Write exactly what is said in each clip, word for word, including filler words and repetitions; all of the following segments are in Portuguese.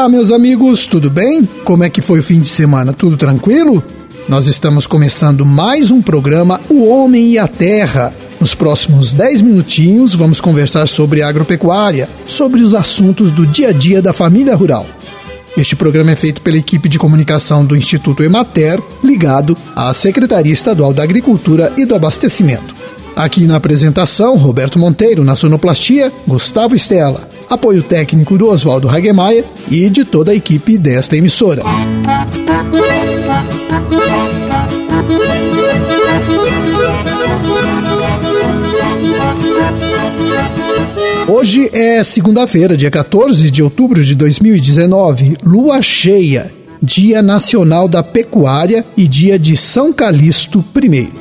Olá, meus amigos, tudo bem? Como é que foi o fim de semana? Tudo tranquilo? Nós estamos começando mais um programa O Homem e a Terra. Nos próximos dez minutinhos vamos conversar sobre agropecuária, sobre os assuntos do dia a dia da família rural. Este programa é feito pela equipe de comunicação do Instituto Emater, ligado à Secretaria Estadual da Agricultura e do Abastecimento. Aqui na apresentação, Roberto Monteiro, na sonoplastia, Gustavo Stella, apoio técnico do Oswaldo Hagemeyer e de toda a equipe desta emissora. Hoje é segunda-feira, dia quatorze de outubro de dois mil e dezenove, lua cheia, Dia Nacional da Pecuária e dia de São Calixto I.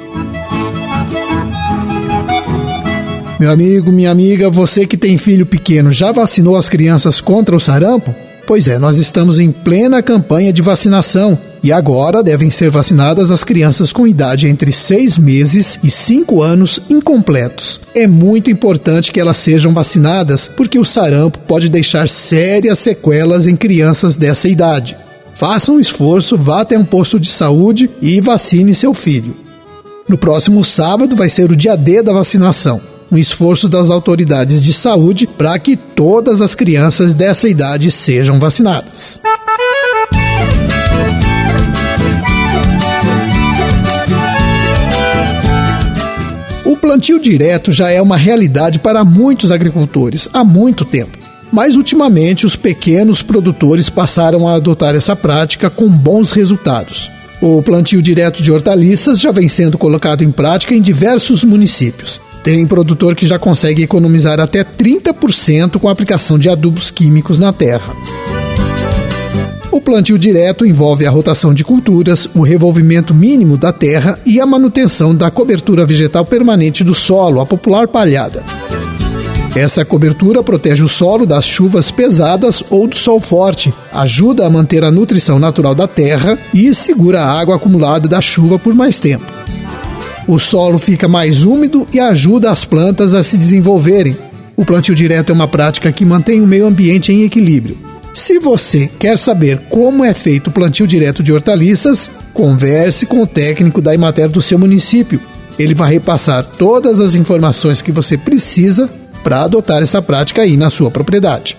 Meu amigo, minha amiga, você que tem filho pequeno, já vacinou as crianças contra o sarampo? Pois é, nós estamos em plena campanha de vacinação e agora devem ser vacinadas as crianças com idade entre seis meses e cinco anos incompletos. É muito importante que elas sejam vacinadas porque o sarampo pode deixar sérias sequelas em crianças dessa idade. Faça um esforço, vá até um posto de saúde e vacine seu filho. No próximo sábado vai ser o dia D da vacinação. Um esforço das autoridades de saúde para que todas as crianças dessa idade sejam vacinadas. O plantio direto já é uma realidade para muitos agricultores há muito tempo, mas ultimamente os pequenos produtores passaram a adotar essa prática com bons resultados. O plantio direto de hortaliças já vem sendo colocado em prática em diversos municípios. Tem produtor que já consegue economizar até trinta por cento com a aplicação de adubos químicos na terra. O plantio direto envolve a rotação de culturas, o revolvimento mínimo da terra e a manutenção da cobertura vegetal permanente do solo, a popular palhada. Essa cobertura protege o solo das chuvas pesadas ou do sol forte, ajuda a manter a nutrição natural da terra e segura a água acumulada da chuva por mais tempo. O solo fica mais úmido e ajuda as plantas a se desenvolverem. O plantio direto é uma prática que mantém o meio ambiente em equilíbrio. Se você quer saber como é feito o plantio direto de hortaliças, converse com o técnico da Emater do seu município. Ele vai repassar todas as informações que você precisa para adotar essa prática aí na sua propriedade.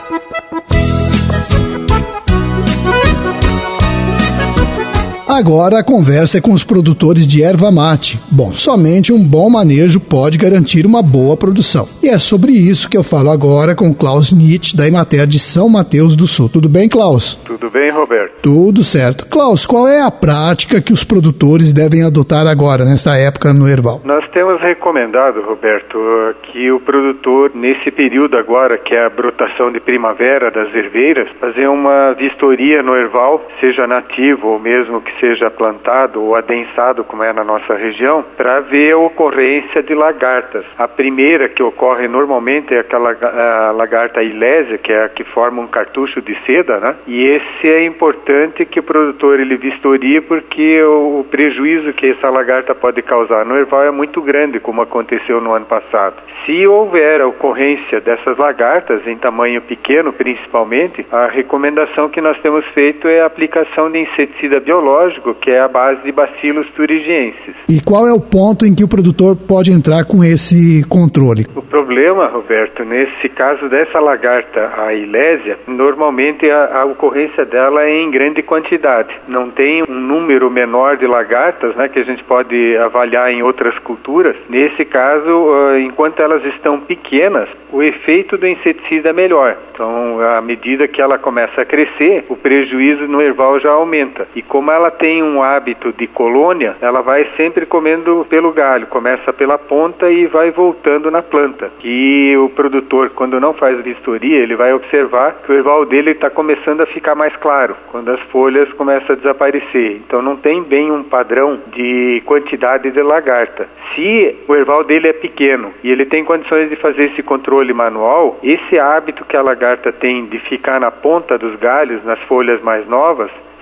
Agora a conversa é com os produtores de erva mate. Bom, somente um bom manejo pode garantir uma boa produção. E é sobre isso que eu falo agora com Klaus Nietzsche, da Emater de São Mateus do Sul. Tudo bem, Klaus? Tudo bem, Roberto? Tudo certo. Klaus, qual é a prática que os produtores devem adotar agora, nesta época no erval? Nós temos recomendado, Roberto, que o produtor, nesse período agora, que é a brotação de primavera das erveiras, fazer uma vistoria no erval, seja nativo ou mesmo que seja plantado ou adensado, como é na nossa região, para ver a ocorrência de lagartas. A primeira que ocorre normalmente é aquela a lagarta ilésia, que é a que forma um cartucho de seda, né? E esse é importante que o produtor ele vistorie, porque o, o prejuízo que essa lagarta pode causar no erval é muito grande, como aconteceu no ano passado. Se houver a ocorrência dessas lagartas, em tamanho pequeno principalmente, a recomendação que nós temos feito é a aplicação de inseticida biológico, que é a base de Bacillus thuringiensis. E qual é o ponto em que o produtor pode entrar com esse controle? O problema, Roberto, nesse caso dessa lagarta, a ilésia, normalmente a, a ocorrência dela é em grande quantidade. Não tem um número menor de lagartas, né, que a gente pode avaliar em outras culturas. Nesse caso, uh, enquanto elas estão pequenas, o efeito do inseticida é melhor. Então, à medida que ela começa a crescer, o prejuízo no erval já aumenta. E como ela tem um hábito de colônia, ela vai sempre comendo pelo galho, começa pela ponta e vai voltando na planta. E o produtor, quando não faz vistoria, ele vai observar que o erval dele está começando a ficar mais claro, quando as folhas começam a desaparecer. Então não tem bem um padrão de quantidade de lagarta. Se o erval dele é pequeno e ele tem condições de fazer esse controle manual, esse hábito que a lagarta tem de ficar na ponta dos galhos, nas folhas mais novas,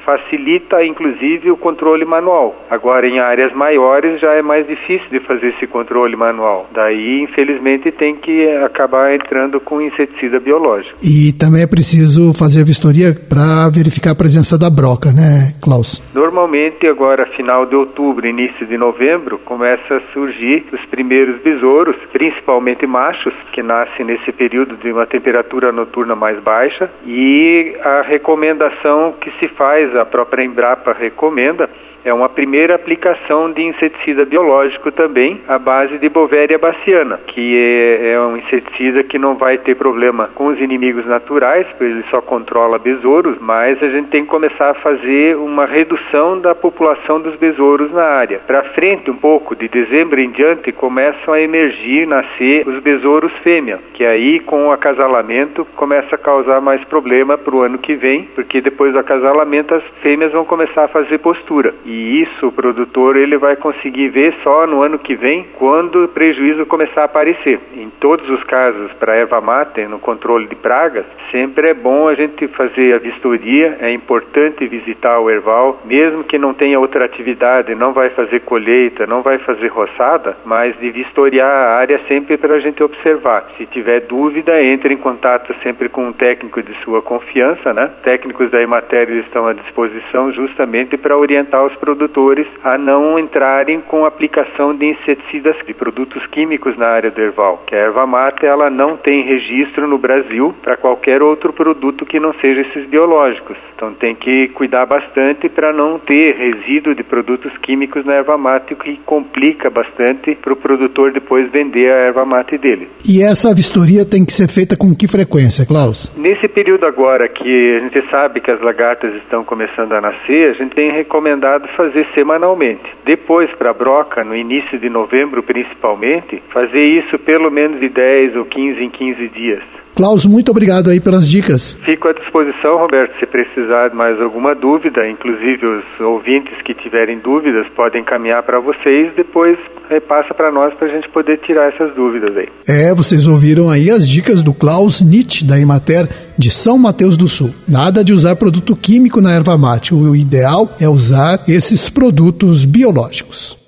facilita inclusive o controle manual. Agora, em áreas maiores já é mais difícil de fazer esse controle manual. Daí, infelizmente, tem que acabar entrando com inseticida biológico. E também é preciso fazer vistoria para verificar a presença da broca, né, Klaus? Normalmente, agora, final de outubro, início de novembro, começa a surgir os primeiros besouros, principalmente machos, que nascem nesse período de uma temperatura noturna mais baixa, e a recomendação que se faz, a própria Embrapa recomenda, é uma primeira aplicação de inseticida biológico também, à base de Bovéria baciana, que é, é um inseticida que não vai ter problema com os inimigos naturais, pois ele só controla besouros, mas a gente tem que começar a fazer uma redução da população dos besouros na área. Para frente, um pouco, de dezembro em diante, começam a emergir, nascer os besouros fêmea, que aí, com o acasalamento, começa a causar mais problema para o ano que vem, porque depois do acasalamento as fêmeas vão começar a fazer postura. E E isso o produtor ele vai conseguir ver só no ano que vem, quando o prejuízo começar a aparecer. Em todos os casos, para a erva mate, no controle de pragas, sempre é bom a gente fazer a vistoria, é importante visitar o erval, mesmo que não tenha outra atividade, não vai fazer colheita, não vai fazer roçada, mas de vistoriar a área sempre para a gente observar. Se tiver dúvida, entre em contato sempre com um técnico de sua confiança, né? Técnicos da Emater estão à disposição justamente para orientar os produtores a não entrarem com aplicação de inseticidas, de produtos químicos na área do erval, que a erva mate ela não tem registro no Brasil para qualquer outro produto que não seja esses biológicos. Então tem que cuidar bastante para não ter resíduo de produtos químicos na erva mate, o que complica bastante para o produtor depois vender a erva mate dele. E essa vistoria tem que ser feita com que frequência, Klaus? Nesse período agora que a gente sabe que as lagartas estão começando a nascer, a gente tem recomendado fazer semanalmente. Depois, para a broca, no início de novembro principalmente, fazer isso pelo menos de dez ou quinze em quinze dias. Klaus, muito obrigado aí pelas dicas. Fico à disposição, Roberto, se precisar de mais alguma dúvida, inclusive os ouvintes que tiverem dúvidas podem encaminhar para vocês, depois repassa para nós para a gente poder tirar essas dúvidas aí. É, vocês ouviram aí as dicas do Klaus Nitt, da Emater de São Mateus do Sul. Nada de usar produto químico na erva mate, o ideal é usar esses produtos biológicos.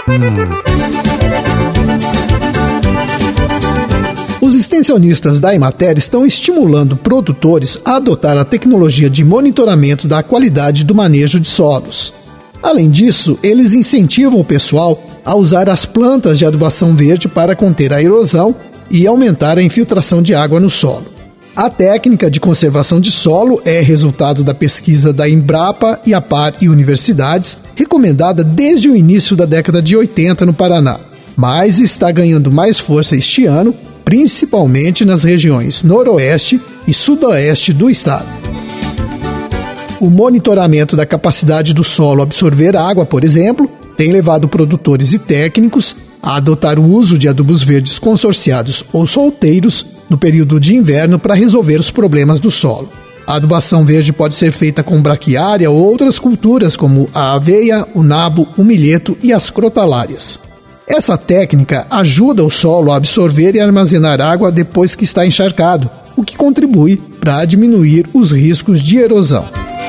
Os extensionistas da Emater estão estimulando produtores a adotar a tecnologia de monitoramento da qualidade do manejo de solos. Além disso, eles incentivam o pessoal a usar as plantas de adubação verde para conter a erosão e aumentar a infiltração de água no solo. A técnica de conservação de solo é resultado da pesquisa da Embrapa, IAPAR e universidades, recomendada desde o início da década de oitenta no Paraná, mas está ganhando mais força este ano, principalmente nas regiões noroeste e sudoeste do estado. O monitoramento da capacidade do solo absorver água, por exemplo, tem levado produtores e técnicos a adotar o uso de adubos verdes consorciados ou solteiros no período de inverno para resolver os problemas do solo. A adubação verde pode ser feita com braquiária ou outras culturas como a aveia, o nabo, o milheto e as crotalárias. Essa técnica ajuda o solo a absorver e armazenar água depois que está encharcado, o que contribui para diminuir os riscos de erosão.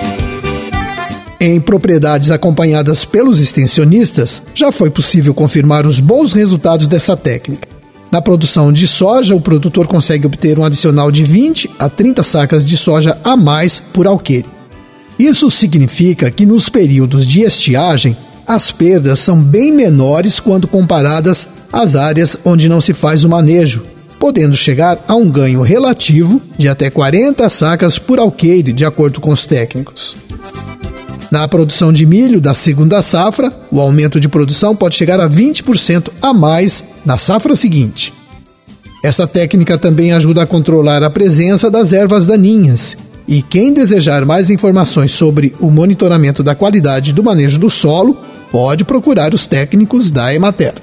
Em propriedades acompanhadas pelos extensionistas, já foi possível confirmar os bons resultados dessa técnica. Na produção de soja, o produtor consegue obter um adicional de vinte a trinta sacas de soja a mais por alqueire. Isso significa que nos períodos de estiagem, as perdas são bem menores quando comparadas às áreas onde não se faz o manejo, podendo chegar a um ganho relativo de até quarenta sacas por alqueire, de acordo com os técnicos. Na produção de milho da segunda safra, o aumento de produção pode chegar a vinte por cento a mais na safra seguinte. Essa técnica também ajuda a controlar a presença das ervas daninhas. E quem desejar mais informações sobre o monitoramento da qualidade do manejo do solo, pode procurar os técnicos da Emater.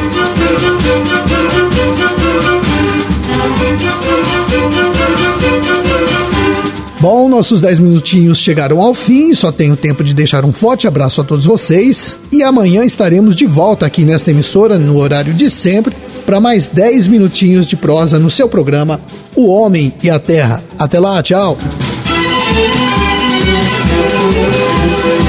Bom, nossos dez minutinhos chegaram ao fim, só tenho tempo de deixar um forte abraço a todos vocês e amanhã estaremos de volta aqui nesta emissora, no horário de sempre, para mais dez minutinhos de prosa no seu programa O Homem e a Terra. Até lá, tchau! Música